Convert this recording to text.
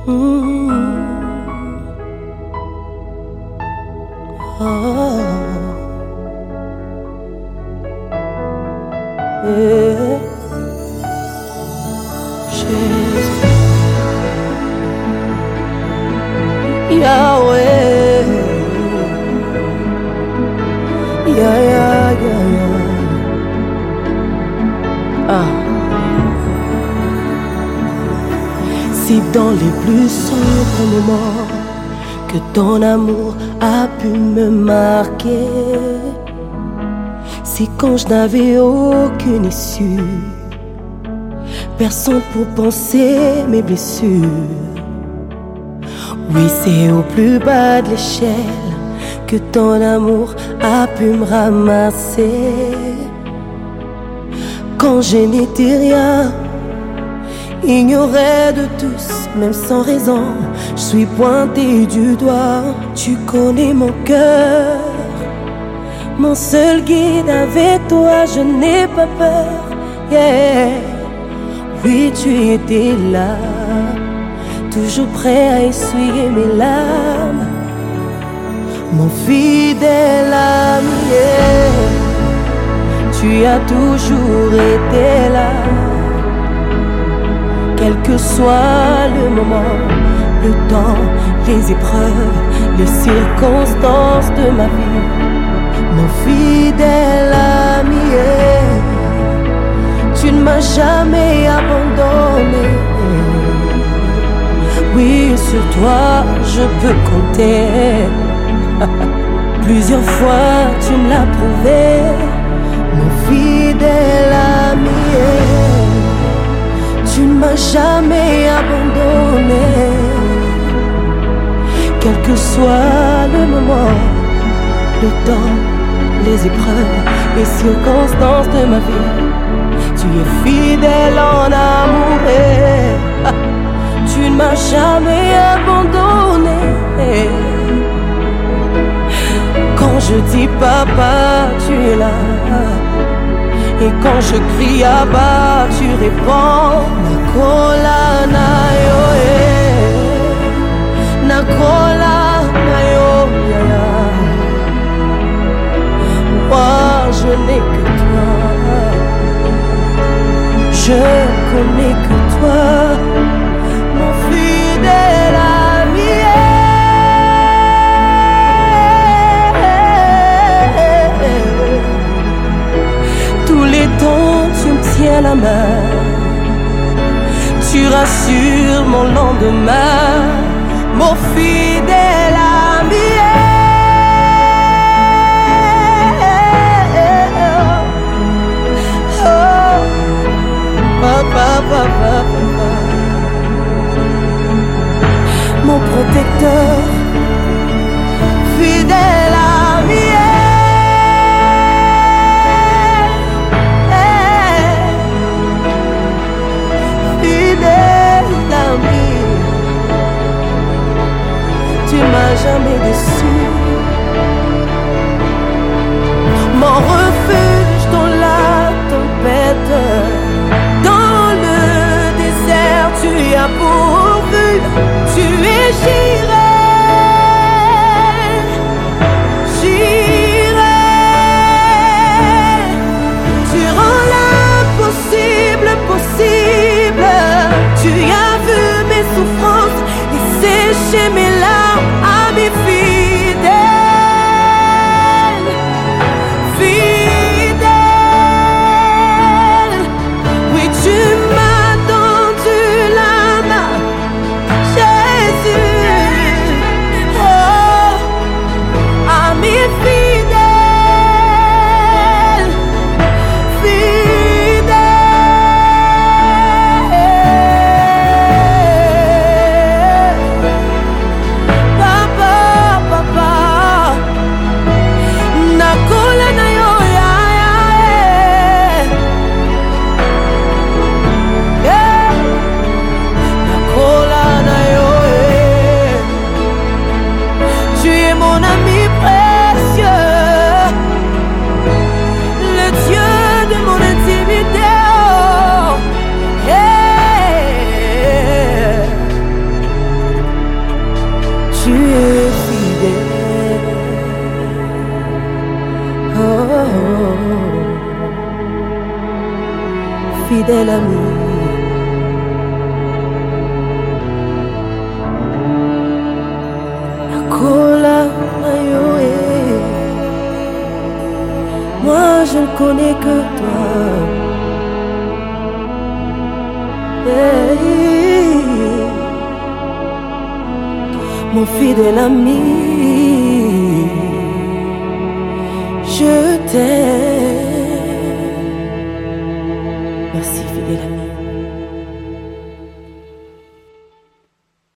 Oh. Yeah. Jesus. Yahweh. Yeah, yeah, yeah, yeah. Ah. Si dans les plus sombres moments que ton amour a pu me marquer, si quand je n'avais aucune issue, personne pour penser mes blessures, oui c'est au plus bas de l'échelle que ton amour a pu me ramasser. Quand je n'étais rien, ignoré de tous, même sans raison, je suis pointé du doigt. Tu connais mon cœur, mon seul guide, avec toi je n'ai pas peur. Yeah. Oui, tu étais là, toujours prêt à essuyer mes larmes, mon fidèle ami. Yeah. Tu as toujours été là. Quel que soit le moment, le temps, les épreuves, les circonstances de ma vie, mon fidèle ami, tu ne m'as jamais abandonné. Oui, sur toi je peux compter. Plusieurs fois tu me l'as prouvé, mon fidèle ami. Tu ne m'as jamais abandonné. Quel que soit le moment, le temps, les épreuves, les circonstances de ma vie, tu es fidèle en amour. Tu ne m'as jamais abandonné. Quand je dis papa, tu es là. Et quand je crie à bas, tu réponds. Nakola na yo, Nakola na yo, moi je n'ai que toi. Je connais que toi, mon fidèle ami. Tous les temps tu me tiens la main, tu rassures mon lendemain, mon fidèle ami. Oh, papa, papa, papa, mon protecteur, fidèle ami. Tu m'as Oh, fidèle ami. Akola ayoe, moi je ne connais que toi. Hey, mon fidèle ami, je t'aime.